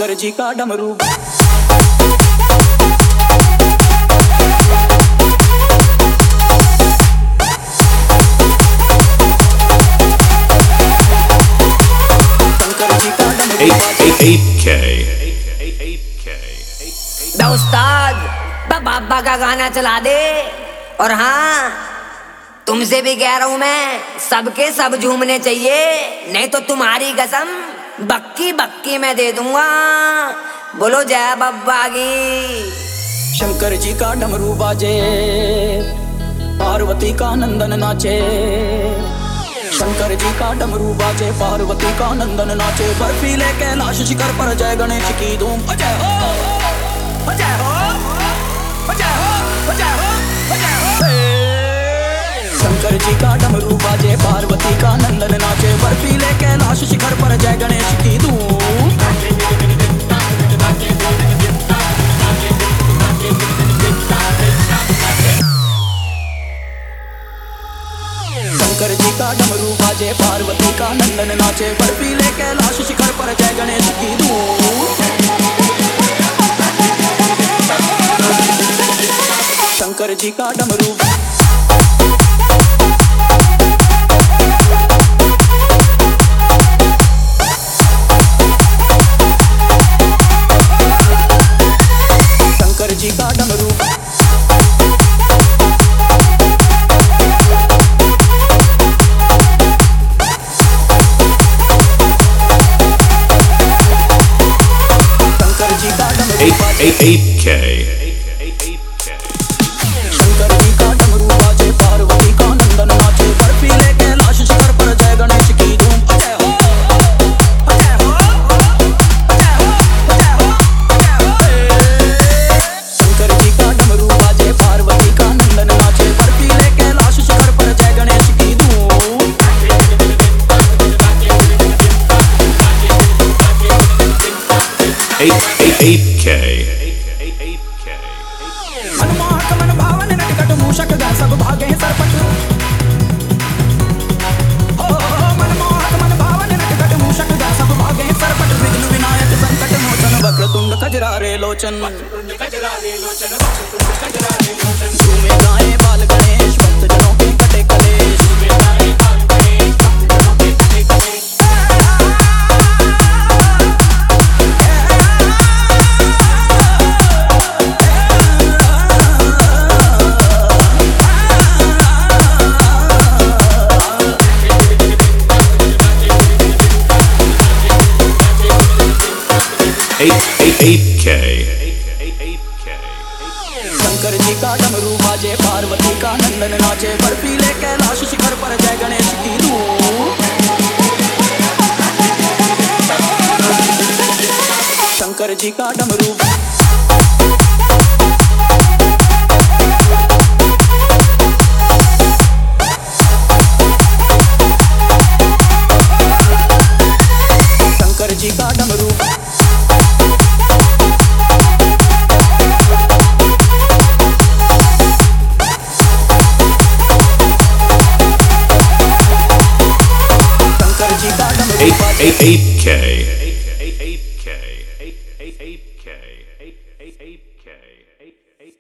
शंकर जी का डमरू। उस्ताद बाबा का गाना चला दे। और हाँ, तुमसे भी कह रहा हूं मैं, सबके सब झूमने चाहिए, नहीं तो तुम्हारी कसम बक्की बक्की मैं दे दूंगा। बोलो जय बाबा की। शंकर जी का डमरू बाजे, पार्वती का नंदन नाचे। शंकर जी का डमरू बाजे, पार्वती का नंदन नाचे। बर्फीले कैलाश शिखर पर जय गणेश की धूम। जय हो, जय हो, जय हो, जय हो, जय हो। शंकर जी का डमरू बाजे, पार्वती का नंदन नाचे। बर्फीले कैलाश शिखर पर जय गणेश की धूम। शंकर जी का डमरू बाजे, पार्वती का नंदन नाचे। बर्फीले कैलाश शिखर पर जय गणेश की धूम। शंकर जी का डमरू। शंकर जी का डमरू। शंकर जी का डमरू बाजे, पार्वती का नंदन नाचे। बर्फीले कैलाश शिखर पर जय गणेश की धूम। जय हो, जय हो, जय हो, जय हो, जय हो। शंकर जी का डमरू बाजे, पार्वती का नंदन नाचे। बर्फीले कैलाश शिखर पर जय गणेश की धूम। मनमोहक मन भावन नटखट मूषक गा सब भागे सरपट। हो मनमोहक मन भावन नटखट मूषक गा सब भागे सरपट। विघ्न विनायक संकट मोचन, वक्रतुंड खजरारे लोचन। झूमे गाए बाल गणेश, भक्त जनों के कटे कलेश। शंकर जी का डमरू बाजे, पार्वती का नंदन नाचे। बर्फीले कैलाश शिखर पर जय गणेश की धूम। शंकर जी का डमरू। शंकर जी का डमरू। K.